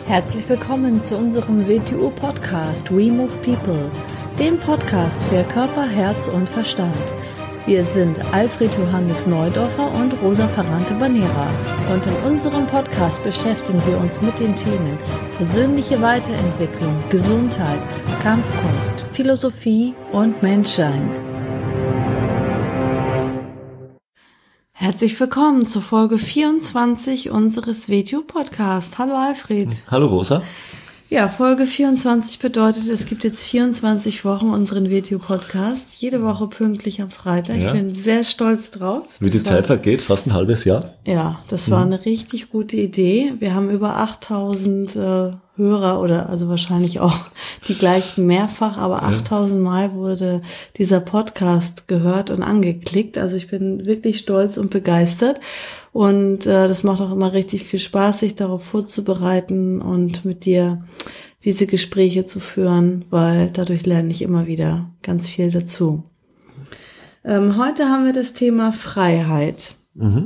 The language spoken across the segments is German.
Herzlich willkommen zu unserem WTU-Podcast We Move People, dem Podcast für Körper, Herz und Verstand. Wir sind Alfred Johannes Neudorfer und Rosa Ferrante-Banera und in unserem Podcast beschäftigen wir uns mit den Themen persönliche Weiterentwicklung, Gesundheit, Kampfkunst, Philosophie und Menschsein. Herzlich willkommen zur Folge 24 unseres WTU-Podcasts. Hallo Alfred. Hallo Rosa. Ja, Folge 24 bedeutet, es gibt jetzt 24 Wochen unseren WTU-Podcast. Jede Woche pünktlich am Freitag. Ja. Ich bin sehr stolz drauf. Wie die Zeit vergeht, fast ein halbes Jahr. Ja, das war eine richtig gute Idee. Wir haben über 8000 Hörer oder also wahrscheinlich auch die gleichen mehrfach, aber 8000 Mal wurde dieser Podcast gehört und angeklickt. Also ich bin wirklich stolz und begeistert. Und das macht auch immer richtig viel Spaß, sich darauf vorzubereiten und mit dir diese Gespräche zu führen, weil dadurch lerne ich immer wieder ganz viel dazu. Heute haben wir das Thema Freiheit.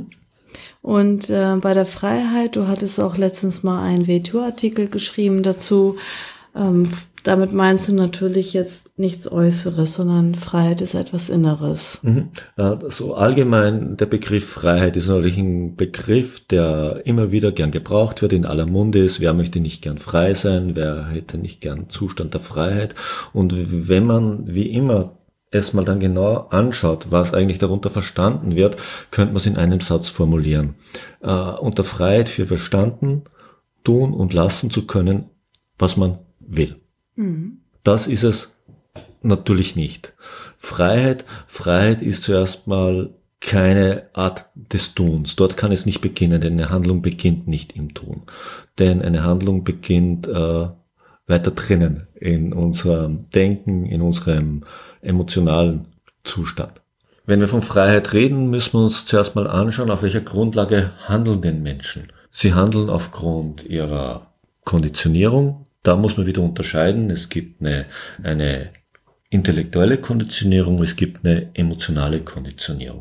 Und bei der Freiheit, du hattest auch letztens mal einen WTU-Artikel geschrieben dazu. Damit meinst du natürlich jetzt nichts Äußeres, sondern Freiheit ist etwas Inneres. So allgemein, der Begriff Freiheit ist natürlich ein Begriff, der immer wieder gern gebraucht wird, in aller Munde ist. Wer möchte nicht gern frei sein? Wer hätte nicht gern Zustand der Freiheit? Und wenn man, wie immer, es mal dann genau anschaut, was eigentlich darunter verstanden wird, könnte man es in einem Satz formulieren. Unter Freiheit für verstanden, tun und lassen zu können, was man will. Das ist es natürlich nicht. Freiheit ist zuerst mal keine Art des Tuns. Dort kann es nicht beginnen, denn eine Handlung beginnt nicht im Tun. Denn eine Handlung beginnt weiter drinnen in unserem Denken, in unserem emotionalen Zustand. Wenn wir von Freiheit reden, müssen wir uns zuerst mal anschauen, auf welcher Grundlage handeln denn Menschen. Sie handeln aufgrund ihrer Konditionierung. Da muss man wieder unterscheiden. Es gibt eine intellektuelle Konditionierung, es gibt eine emotionale Konditionierung.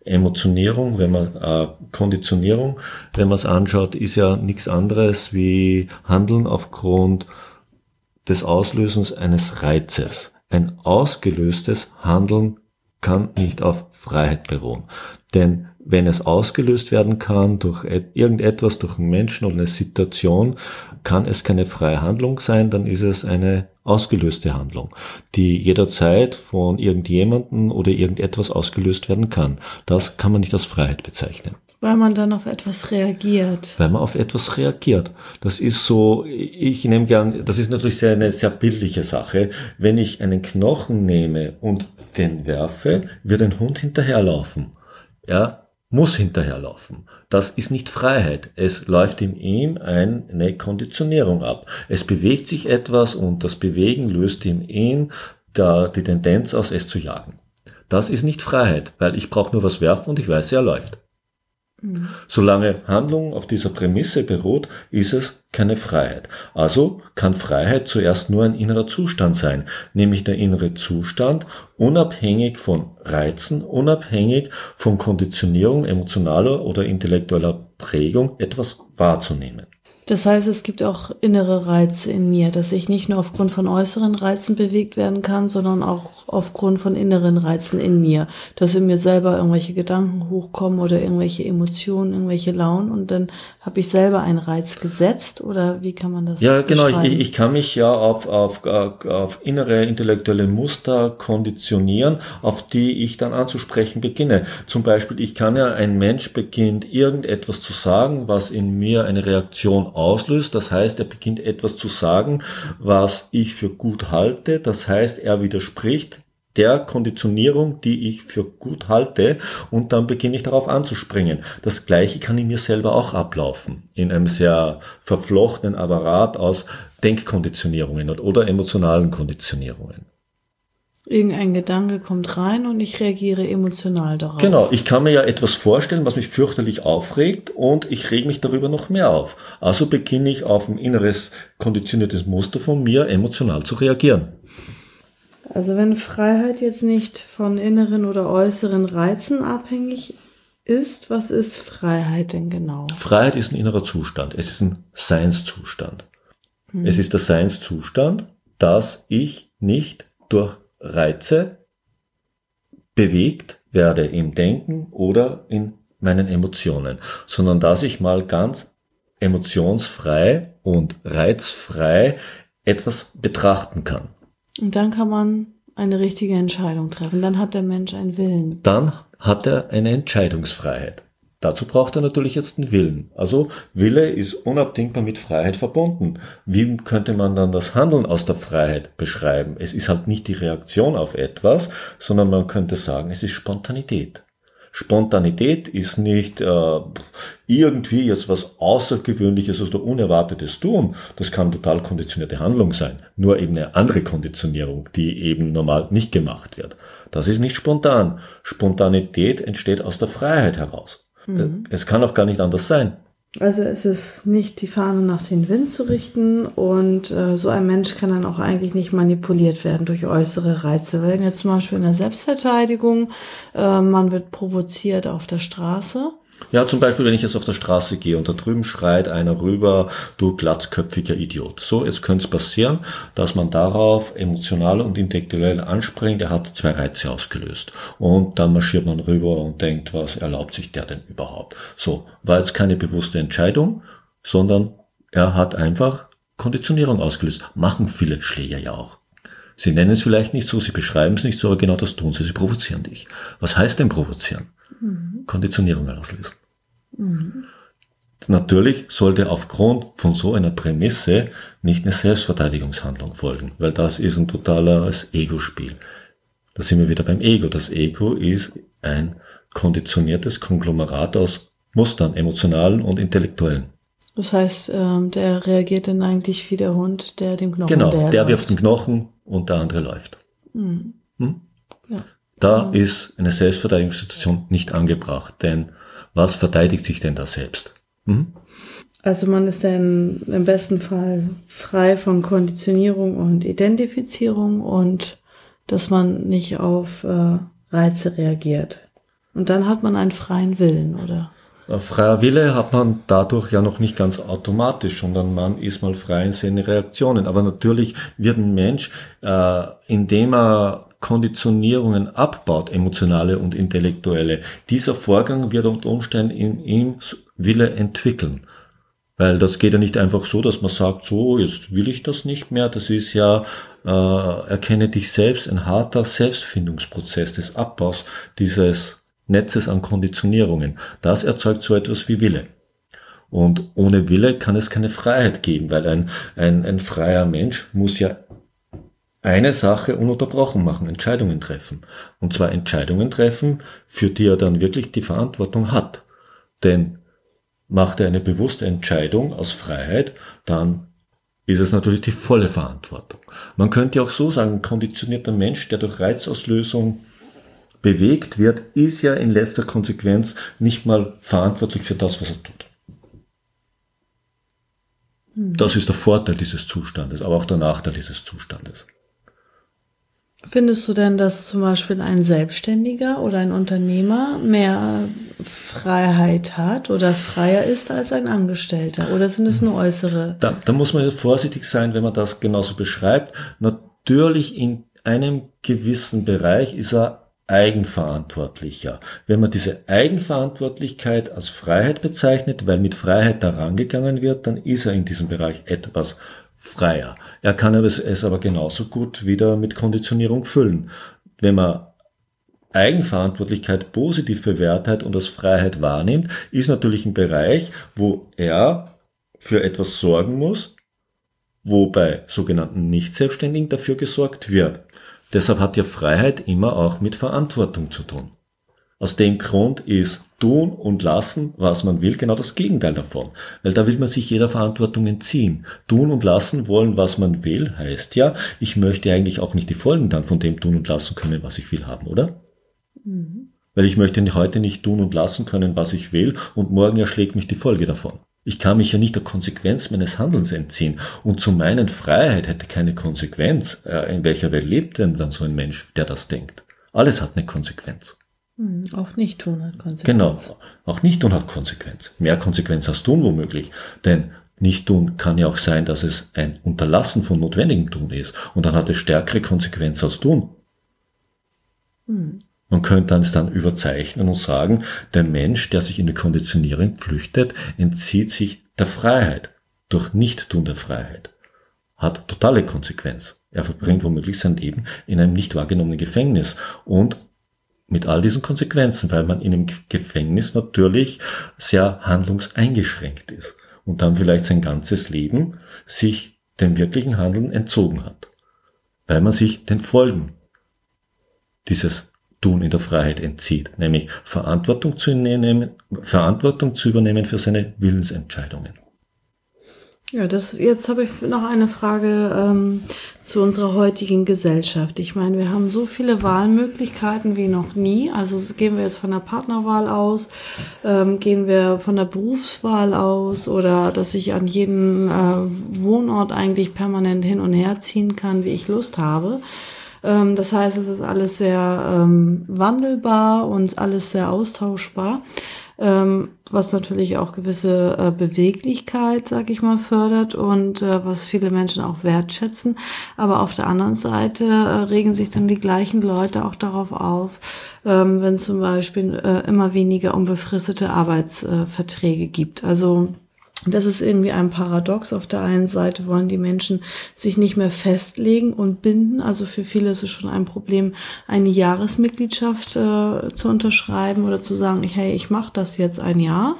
Konditionierung, wenn man es anschaut, ist ja nichts anderes wie Handeln aufgrund des Auslösens eines Reizes. Ein ausgelöstes Handeln kann nicht auf Freiheit beruhen. Denn wenn es ausgelöst werden kann durch irgendetwas, durch einen Menschen oder eine Situation, kann es keine freie Handlung sein, dann ist es eine ausgelöste Handlung, die jederzeit von irgendjemandem oder irgendetwas ausgelöst werden kann. Das kann man nicht als Freiheit bezeichnen. Weil man dann auf etwas reagiert. Weil man auf etwas reagiert. Das ist so, ich nehme gern, das ist natürlich eine sehr bildliche Sache. Wenn ich einen Knochen nehme und den werfe, wird ein Hund hinterherlaufen. Ja, muss hinterherlaufen. Das ist nicht Freiheit. Es läuft in ihm eine Konditionierung ab. Es bewegt sich etwas und das Bewegen löst in ihm die Tendenz aus, es zu jagen. Das ist nicht Freiheit, weil ich brauche nur was werfen und ich weiß, er läuft. Solange Handlung auf dieser Prämisse beruht, ist es keine Freiheit. Also kann Freiheit zuerst nur ein innerer Zustand sein, nämlich der innere Zustand, unabhängig von Reizen, unabhängig von Konditionierung, emotionaler oder intellektueller Prägung, etwas wahrzunehmen. Das heißt, es gibt auch innere Reize in mir, dass ich nicht nur aufgrund von äußeren Reizen bewegt werden kann, sondern auch aufgrund von inneren Reizen in mir, dass in mir selber irgendwelche Gedanken hochkommen oder irgendwelche Emotionen, irgendwelche Launen und dann habe ich selber einen Reiz gesetzt oder wie kann man das genau, ich kann mich ja auf innere intellektuelle Muster konditionieren, auf die ich dann anzusprechen beginne. Zum Beispiel, ein Mensch beginnt irgendetwas zu sagen, was in mir eine Reaktion auslöst. Das heißt, er beginnt etwas zu sagen, was ich für gut halte. Das heißt, er widerspricht der Konditionierung, die ich für gut halte, und dann beginne ich darauf anzuspringen. Das Gleiche kann in mir selber auch ablaufen, in einem sehr verflochtenen Apparat aus Denkkonditionierungen oder emotionalen Konditionierungen. Irgendein Gedanke kommt rein und ich reagiere emotional darauf. Genau, ich kann mir ja etwas vorstellen, was mich fürchterlich aufregt und ich reg mich darüber noch mehr auf. Also beginne ich auf ein inneres konditioniertes Muster von mir emotional zu reagieren. Also wenn Freiheit jetzt nicht von inneren oder äußeren Reizen abhängig ist, was ist Freiheit denn genau? Freiheit ist ein innerer Zustand. Es ist ein Seinszustand. Es ist der Seinszustand, dass ich nicht durch Reize bewegt werde im Denken oder in meinen Emotionen, sondern dass ich mal ganz emotionsfrei und reizfrei etwas betrachten kann. Und dann kann man eine richtige Entscheidung treffen. Dann hat der Mensch einen Willen. Dann hat er eine Entscheidungsfreiheit. Dazu braucht er natürlich jetzt einen Willen. Also Wille ist unabdingbar mit Freiheit verbunden. Wie könnte man dann das Handeln aus der Freiheit beschreiben? Es ist halt nicht die Reaktion auf etwas, sondern man könnte sagen, es ist Spontanität. Spontanität ist nicht irgendwie jetzt was Außergewöhnliches oder Unerwartetes tun. Das kann total konditionierte Handlung sein. Nur eben eine andere Konditionierung, die eben normal nicht gemacht wird. Das ist nicht spontan. Spontanität entsteht aus der Freiheit heraus. Es kann auch gar nicht anders sein. Also es ist nicht die Fahne nach den Wind zu richten und so ein Mensch kann dann auch eigentlich nicht manipuliert werden durch äußere Reize. Wenn jetzt zum Beispiel in der Selbstverteidigung, man wird provoziert auf der Straße. Ja, zum Beispiel, wenn ich jetzt auf der Straße gehe und da drüben schreit einer rüber, du glatzköpfiger Idiot. So, jetzt könnte es passieren, dass man darauf emotional und intellektuell anspringt. Er hat 2 Reize ausgelöst. Und dann marschiert man rüber und denkt, was erlaubt sich der denn überhaupt? So, war jetzt keine bewusste Entscheidung, sondern er hat einfach Konditionierung ausgelöst. Machen viele Schläger ja auch. Sie nennen es vielleicht nicht so, sie beschreiben es nicht so, aber genau das tun sie. Sie provozieren dich. Was heißt denn provozieren? Konditionierung auslösen. Natürlich sollte aufgrund von so einer Prämisse nicht eine Selbstverteidigungshandlung folgen, weil das ist ein totales Ego-Spiel. Da sind wir wieder beim Ego. Das Ego ist ein konditioniertes Konglomerat aus Mustern, emotionalen und intellektuellen. Das heißt, der reagiert dann eigentlich wie der Hund, der den Knochen Genau, der wirft den Knochen und der andere läuft. Ja. Da ist eine Selbstverteidigungssituation nicht angebracht, denn was verteidigt sich denn da selbst? Also man ist dann im besten Fall frei von Konditionierung und Identifizierung und dass man nicht auf Reize reagiert. Und dann hat man einen freien Willen, oder? Freier Wille hat man dadurch ja noch nicht ganz automatisch, sondern man ist mal frei in seinen Reaktionen. Aber natürlich wird ein Mensch, indem er Konditionierungen abbaut, emotionale und intellektuelle, dieser Vorgang wird unter Umständen in ihm Wille entwickeln. Weil das geht ja nicht einfach so, dass man sagt, so, jetzt will ich das nicht mehr. Das ist ja, erkenne dich selbst, ein harter Selbstfindungsprozess des Abbaus dieses Netzes an Konditionierungen. Das erzeugt so etwas wie Wille. Und ohne Wille kann es keine Freiheit geben, weil ein freier Mensch muss ja eine Sache ununterbrochen machen, Entscheidungen treffen. Und zwar Entscheidungen treffen, für die er dann wirklich die Verantwortung hat. Denn macht er eine bewusste Entscheidung aus Freiheit, dann ist es natürlich die volle Verantwortung. Man könnte auch so sagen, ein konditionierter Mensch, der durch Reizauslösung bewegt wird, ist ja in letzter Konsequenz nicht mal verantwortlich für das, was er tut. Das ist der Vorteil dieses Zustandes, aber auch der Nachteil dieses Zustandes. Findest du denn, dass zum Beispiel ein Selbstständiger oder ein Unternehmer mehr Freiheit hat oder freier ist als ein Angestellter? Oder sind es nur äußere? Da muss man vorsichtig sein, wenn man das genauso beschreibt. Natürlich in einem gewissen Bereich ist er eigenverantwortlicher. Wenn man diese Eigenverantwortlichkeit als Freiheit bezeichnet, weil mit Freiheit daran gegangen wird, dann ist er in diesem Bereich etwas freier. Er kann es aber genauso gut wieder mit Konditionierung füllen. Wenn man Eigenverantwortlichkeit positiv bewertet und als Freiheit wahrnimmt, ist natürlich ein Bereich, wo er für etwas sorgen muss, wo bei sogenannten Nicht-Selbstständigen dafür gesorgt wird. Deshalb hat ja Freiheit immer auch mit Verantwortung zu tun. Aus dem Grund ist tun und lassen, was man will, genau das Gegenteil davon. Weil da will man sich jeder Verantwortung entziehen. Tun und lassen wollen, was man will, heißt ja, ich möchte eigentlich auch nicht die Folgen dann von dem tun und lassen können, was ich will haben, oder? Weil ich möchte heute nicht tun und lassen können, was ich will und morgen erschlägt mich die Folge davon. Ich kann mich ja nicht der Konsequenz meines Handelns entziehen. Und zu meinen Freiheit hätte keine Konsequenz. In welcher Welt lebt denn dann so ein Mensch, der das denkt? Alles hat eine Konsequenz. Auch Nicht-Tun hat Konsequenz. Genau, auch Nicht-Tun hat Konsequenz. Mehr Konsequenz als Tun womöglich. Denn nicht tun kann ja auch sein, dass es ein Unterlassen von notwendigem Tun ist. Und dann hat es stärkere Konsequenzen als tun. Man könnte es dann überzeichnen und sagen, der Mensch, der sich in die Konditionierung flüchtet, entzieht sich der Freiheit durch Nichttun der Freiheit. Hat totale Konsequenz. Er verbringt womöglich sein Leben in einem nicht wahrgenommenen Gefängnis und mit all diesen Konsequenzen, weil man in einem Gefängnis natürlich sehr handlungseingeschränkt ist und dann vielleicht sein ganzes Leben sich dem wirklichen Handeln entzogen hat, weil man sich den Folgen dieses Tun in der Freiheit entzieht, nämlich Verantwortung zu übernehmen für seine Willensentscheidungen. Ja, jetzt habe ich noch eine Frage zu unserer heutigen Gesellschaft. Ich meine, wir haben so viele Wahlmöglichkeiten wie noch nie. Also gehen wir jetzt von der Partnerwahl aus, gehen wir von der Berufswahl aus oder dass ich an jeden Wohnort eigentlich permanent hin und her ziehen kann, wie ich Lust habe. Das heißt, es ist alles sehr wandelbar und alles sehr austauschbar. Was natürlich auch gewisse Beweglichkeit, sag ich mal, fördert und was viele Menschen auch wertschätzen. Aber auf der anderen Seite regen sich dann die gleichen Leute auch darauf auf, wenn es zum Beispiel immer weniger unbefristete Arbeitsverträge gibt. Also das ist irgendwie ein Paradox. Auf der einen Seite wollen die Menschen sich nicht mehr festlegen und binden. Also für viele ist es schon ein Problem, eine Jahresmitgliedschaft zu unterschreiben oder zu sagen, hey, ich mache das jetzt ein Jahr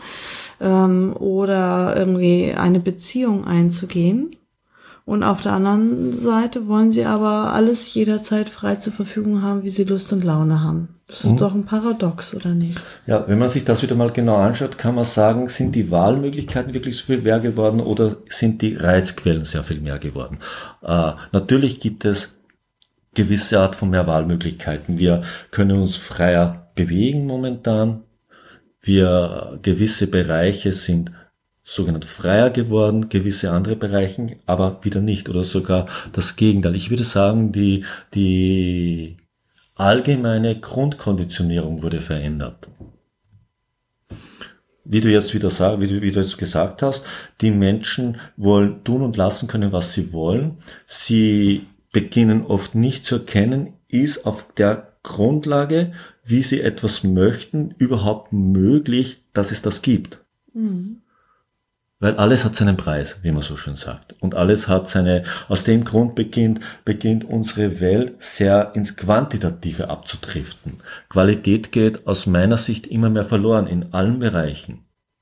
oder irgendwie eine Beziehung einzugehen. Und auf der anderen Seite wollen sie aber alles jederzeit frei zur Verfügung haben, wie sie Lust und Laune haben. Das ist doch ein Paradox, oder nicht? Ja, wenn man sich das wieder mal genau anschaut, kann man sagen, sind die Wahlmöglichkeiten wirklich so viel mehr geworden oder sind die Reizquellen sehr viel mehr geworden? Natürlich gibt es gewisse Art von mehr Wahlmöglichkeiten. Wir können uns freier bewegen momentan. Gewisse Bereiche sind sogenannt freier geworden, gewisse andere Bereiche, aber wieder nicht oder sogar das Gegenteil. Ich würde sagen, die allgemeine Grundkonditionierung wurde verändert. Wie du jetzt gesagt hast, die Menschen wollen tun und lassen können, was sie wollen. Sie beginnen oft nicht zu erkennen, ist auf der Grundlage, wie sie etwas möchten, überhaupt möglich, dass es das gibt. Mhm. Weil alles hat seinen Preis, wie man so schön sagt. Und alles hat aus dem Grund beginnt unsere Welt sehr ins Quantitative abzudriften. Qualität geht aus meiner Sicht immer mehr verloren in allen Bereichen.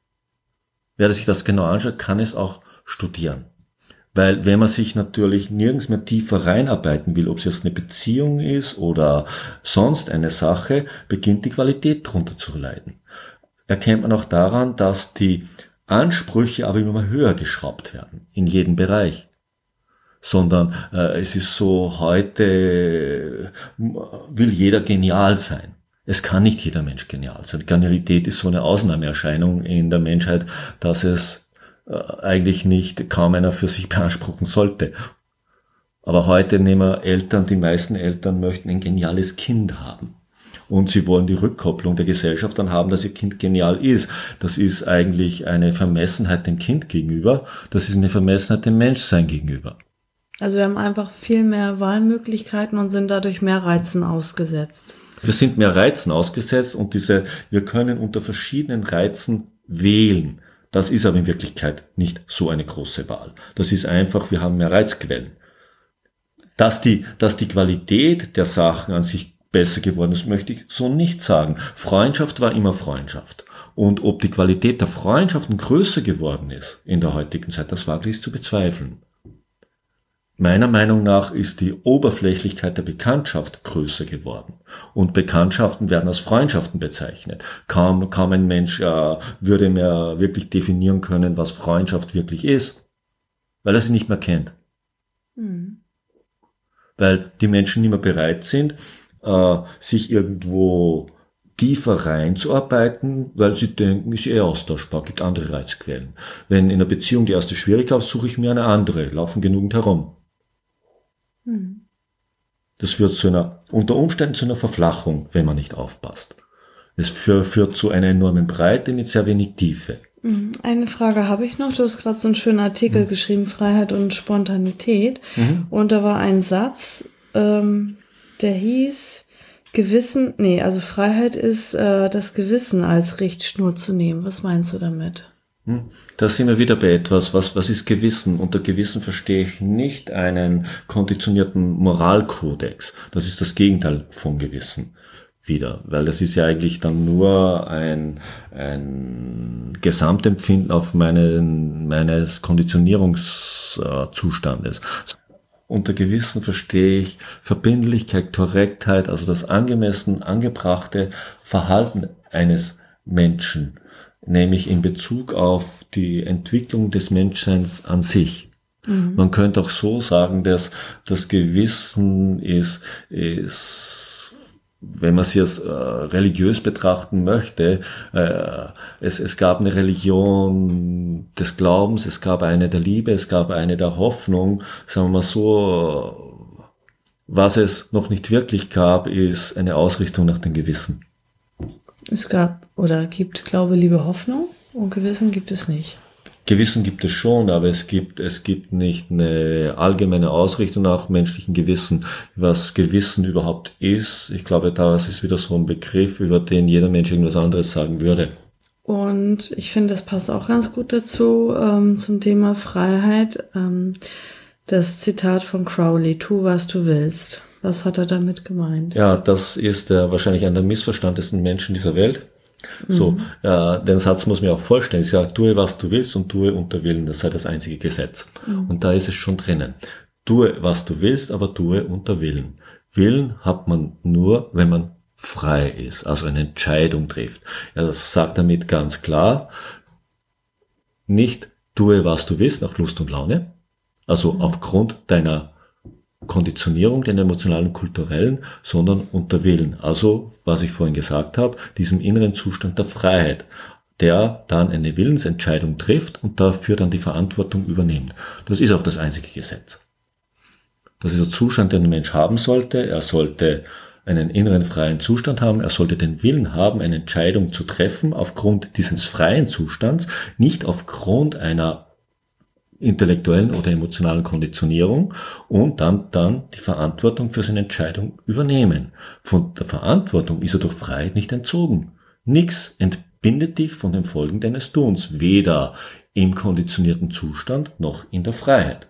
Wer sich das genau anschaut, kann es auch studieren. Weil wenn man sich natürlich nirgends mehr tiefer reinarbeiten will, ob es jetzt eine Beziehung ist oder sonst eine Sache, beginnt die Qualität drunter zu leiden. Erkennt man auch daran, dass die Ansprüche aber immer mal höher geschraubt werden, in jedem Bereich. Sondern es ist so, heute will jeder genial sein. Es kann nicht jeder Mensch genial sein. Genialität ist so eine Ausnahmeerscheinung in der Menschheit, dass es eigentlich nicht kaum einer für sich beanspruchen sollte. Aber heute nehmen wir Eltern, die meisten Eltern möchten ein geniales Kind haben. Und sie wollen die Rückkopplung der Gesellschaft dann haben, dass ihr Kind genial ist. Das ist eigentlich eine Vermessenheit dem Kind gegenüber. Das ist eine Vermessenheit dem Menschsein gegenüber. Also wir haben einfach viel mehr Wahlmöglichkeiten und sind dadurch mehr Reizen ausgesetzt. Wir sind mehr Reizen ausgesetzt und wir können unter verschiedenen Reizen wählen. Das ist aber in Wirklichkeit nicht so eine große Wahl. Das ist einfach, wir haben mehr Reizquellen. Dass die Qualität der Sachen an sich besser geworden ist, möchte ich so nicht sagen. Freundschaft war immer Freundschaft. Und ob die Qualität der Freundschaften größer geworden ist in der heutigen Zeit, das wage ich zu bezweifeln. Meiner Meinung nach ist die Oberflächlichkeit der Bekanntschaft größer geworden. Und Bekanntschaften werden als Freundschaften bezeichnet. Kaum ein Mensch würde mehr wirklich definieren können, was Freundschaft wirklich ist, weil er sie nicht mehr kennt. Weil die Menschen nicht mehr bereit sind, sich irgendwo tiefer reinzuarbeiten, weil sie denken, ist austauschbar, gibt andere Reizquellen. Wenn in einer Beziehung die erste Schwierigkeit ist, suche ich mir eine andere, laufen genügend herum. Das führt unter Umständen zu einer Verflachung, wenn man nicht aufpasst. Es führt zu einer enormen Breite mit sehr wenig Tiefe. Eine Frage habe ich noch. Du hast gerade so einen schönen Artikel geschrieben, Freiheit und Spontanität. Und da war ein Satz, der hieß, Freiheit ist das Gewissen als Richtschnur zu nehmen. Was meinst du damit? Da sind wir wieder bei etwas. Was ist Gewissen? Unter Gewissen verstehe ich nicht einen konditionierten Moralkodex. Das ist das Gegenteil von Gewissen wieder, weil das ist ja eigentlich dann nur ein Gesamtempfinden auf meines Konditionierungszustandes. Unter Gewissen verstehe ich Verbindlichkeit, Korrektheit, also das angemessen angebrachte Verhalten eines Menschen, nämlich in Bezug auf die Entwicklung des Menschseins an sich. Man könnte auch so sagen, dass das Gewissen ist, wenn man es jetzt religiös betrachten möchte, es gab eine Religion des Glaubens, es gab eine der Liebe, es gab eine der Hoffnung, sagen wir mal so, was es noch nicht wirklich gab, ist eine Ausrichtung nach dem Gewissen. Es gab oder gibt Glaube, Liebe, Hoffnung und Gewissen gibt es nicht. Gewissen gibt es schon, aber es gibt nicht eine allgemeine Ausrichtung nach menschlichen Gewissen. Was Gewissen überhaupt ist, ich glaube, das ist wieder so ein Begriff, über den jeder Mensch irgendwas anderes sagen würde. Und ich finde, das passt auch ganz gut dazu, zum Thema Freiheit. Das Zitat von Crowley, tu, was du willst. Was hat er damit gemeint? Ja, das ist wahrscheinlich einer der missverstandensten Menschen dieser Welt. So, den Satz muss man auch vorstellen. Ich sage, tue, was du willst und tue unter Willen. Das sei das einzige Gesetz. Und da ist es schon drinnen. Tue, was du willst, aber tue unter Willen. Willen hat man nur, wenn man frei ist, also eine Entscheidung trifft. Ja, das sagt damit ganz klar, nicht tue, was du willst, nach Lust und Laune, also aufgrund deiner Konditionierung, den emotionalen und kulturellen, sondern unter Willen. Also, was ich vorhin gesagt habe, diesem inneren Zustand der Freiheit, der dann eine Willensentscheidung trifft und dafür dann die Verantwortung übernimmt. Das ist auch das einzige Gesetz. Das ist der Zustand, den ein Mensch haben sollte. Er sollte einen inneren freien Zustand haben. Er sollte den Willen haben, eine Entscheidung zu treffen aufgrund dieses freien Zustands, nicht aufgrund einer intellektuellen oder emotionalen Konditionierung und dann die Verantwortung für seine Entscheidung übernehmen. Von der Verantwortung ist er durch Freiheit nicht entzogen. Nix entbindet dich von den Folgen deines Tuns, weder im konditionierten Zustand noch in der Freiheit.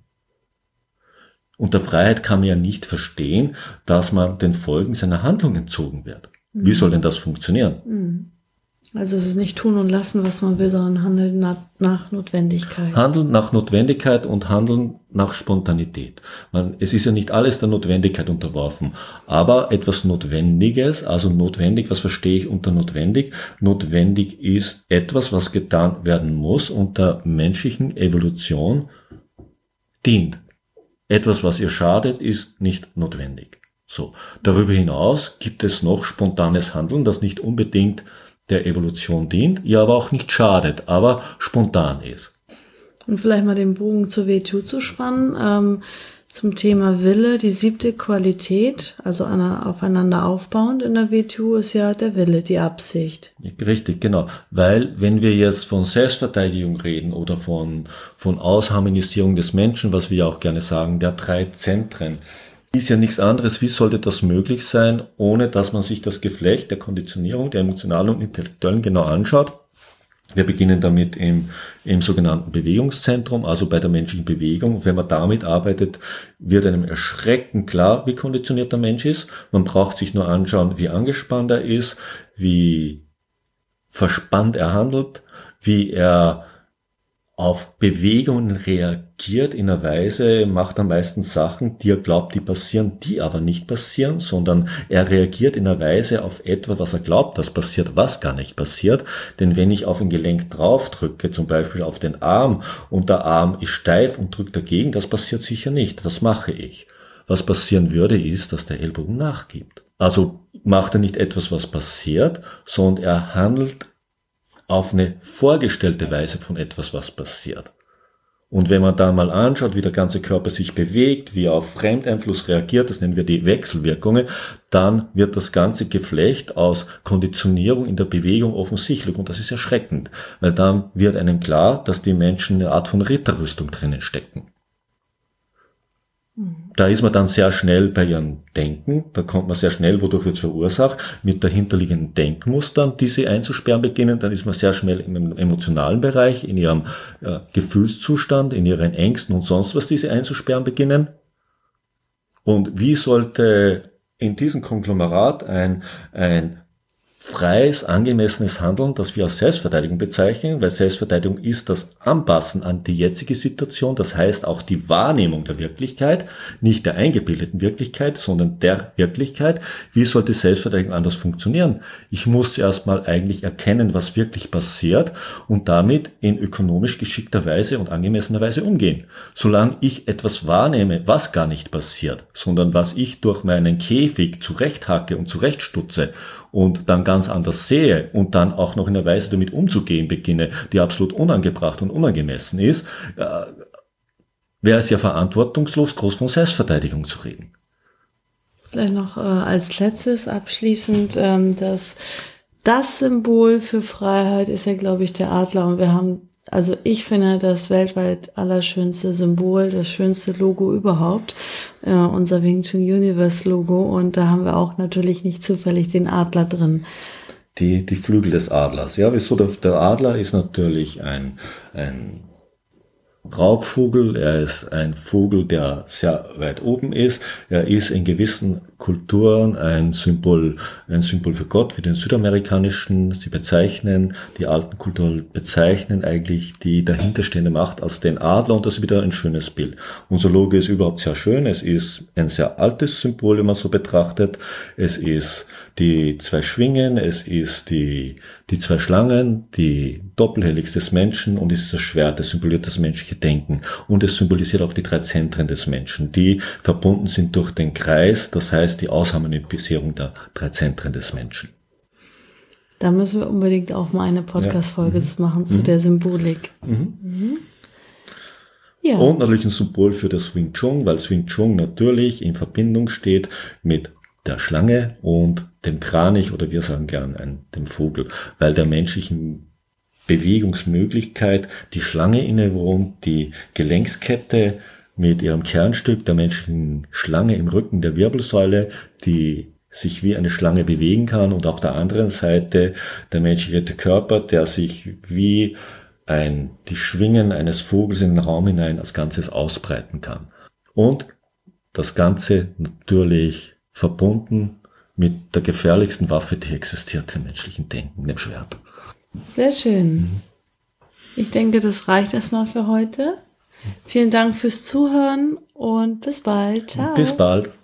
Unter Freiheit kann man ja nicht verstehen, dass man den Folgen seiner Handlung entzogen wird. Wie soll denn das funktionieren? Also es ist nicht tun und lassen, was man will, sondern handeln nach Notwendigkeit. Handeln nach Notwendigkeit und Handeln nach Spontanität. Es ist ja nicht alles der Notwendigkeit unterworfen, aber etwas Notwendiges, also notwendig, was verstehe ich unter notwendig? Notwendig ist etwas, was getan werden muss und der menschlichen Evolution dient. Etwas, was ihr schadet, ist nicht notwendig. So. Darüber hinaus gibt es noch spontanes Handeln, das nicht unbedingt der Evolution dient, ihr aber auch nicht schadet, aber spontan ist. Und vielleicht mal den Bogen zur WTO zu spannen, zum Thema Wille, die 7. Qualität, also aufeinander aufbauend in der WTO ist ja der Wille, die Absicht. Richtig, genau. Weil, wenn wir jetzt von Selbstverteidigung reden oder von Ausharmonisierung des Menschen, was wir ja auch gerne sagen, der 3 Zentren, ist ja nichts anderes, wie sollte das möglich sein, ohne dass man sich das Geflecht der Konditionierung, der emotionalen und intellektuellen genau anschaut. Wir beginnen damit im sogenannten Bewegungszentrum, also bei der menschlichen Bewegung. Wenn man damit arbeitet, wird einem erschreckend klar, wie konditioniert der Mensch ist. Man braucht sich nur anschauen, wie angespannt er ist, wie verspannt er handelt, wie er auf Bewegungen reagiert in einer Weise, macht er meistens Sachen, die er glaubt, die passieren, die aber nicht passieren, sondern er reagiert in einer Weise auf etwas, was er glaubt, das passiert, was gar nicht passiert. Denn wenn ich auf ein Gelenk draufdrücke, zum Beispiel auf den Arm, und der Arm ist steif und drückt dagegen, das passiert sicher nicht, das mache ich. Was passieren würde, ist, dass der Ellbogen nachgibt. Also macht er nicht etwas, was passiert, sondern er handelt auf eine vorgestellte Weise von etwas, was passiert. Und wenn man da mal anschaut, wie der ganze Körper sich bewegt, wie er auf Fremdeinfluss reagiert, das nennen wir die Wechselwirkungen, dann wird das ganze Geflecht aus Konditionierung in der Bewegung offensichtlich. Und das ist erschreckend, weil dann wird einem klar, dass die Menschen eine Art von Ritterrüstung drinnen stecken. Da ist man dann sehr schnell bei ihrem Denken, da kommt man sehr schnell, wodurch wird es verursacht, mit dahinterliegenden Denkmustern, die sie einzusperren beginnen, dann ist man sehr schnell im emotionalen Bereich, in ihrem Gefühlszustand, in ihren Ängsten und sonst was, die sie einzusperren beginnen. Und wie sollte in diesem Konglomerat ein freies, angemessenes Handeln, das wir als Selbstverteidigung bezeichnen, weil Selbstverteidigung ist das Anpassen an die jetzige Situation, das heißt auch die Wahrnehmung der Wirklichkeit, nicht der eingebildeten Wirklichkeit, sondern der Wirklichkeit. Wie sollte Selbstverteidigung anders funktionieren? Ich muss zuerst mal eigentlich erkennen, was wirklich passiert und damit in ökonomisch geschickter Weise und angemessener Weise umgehen. Solange ich etwas wahrnehme, was gar nicht passiert, sondern was ich durch meinen Käfig zurechthacke und zurechtstutze und dann ganz anders sehe und dann auch noch in einer Weise damit umzugehen beginne, die absolut unangebracht und unangemessen ist, wäre es ja verantwortungslos, groß von Selbstverteidigung zu reden. Vielleicht noch als letztes abschließend, das Symbol für Freiheit ist ja, glaube ich, der Adler. Und ich finde das weltweit allerschönste Symbol, das schönste Logo überhaupt, unser Wing Chun Universe Logo. Und da haben wir auch natürlich nicht zufällig den Adler drin. Die Flügel des Adlers. Ja, wieso? Der Adler ist natürlich ein Raubvogel, er ist ein Vogel, der sehr weit oben ist, er ist in gewissen Kulturen ein Symbol für Gott, wie den südamerikanischen. Sie bezeichnen, die alten Kulturen bezeichnen eigentlich die dahinterstehende Macht als den Adler und das ist wieder ein schönes Bild. Unser Logo ist überhaupt sehr schön, es ist ein sehr altes Symbol, wenn man so betrachtet. Es ist die 2 Schwingen, es ist die 2 Schlangen, die Doppelhelix des Menschen und es ist das Schwert, das symbolisiert das menschliche Denken und es symbolisiert auch die 3 Zentren des Menschen, die verbunden sind durch den Kreis, das heißt die Ausharmonisierung der 3 Zentren des Menschen. Da müssen wir unbedingt auch mal eine Podcast-Folge machen zu der Symbolik. Ja. Und natürlich ein Symbol für das Wing Chun, weil Wing Chun natürlich in Verbindung steht mit der Schlange und dem Kranich oder wir sagen gern dem Vogel, weil der menschlichen Bewegungsmöglichkeit die Schlange innewohnt, die Gelenkskette mit ihrem Kernstück der menschlichen Schlange im Rücken der Wirbelsäule, die sich wie eine Schlange bewegen kann und auf der anderen Seite der menschliche Körper, der sich wie die Schwingen eines Vogels in den Raum hinein als Ganzes ausbreiten kann. Und das Ganze natürlich verbunden mit der gefährlichsten Waffe, die existiert im menschlichen Denken, dem Schwert. Sehr schön. Ich denke, das reicht erstmal für heute. Vielen Dank fürs Zuhören und bis bald. Ciao. Bis bald.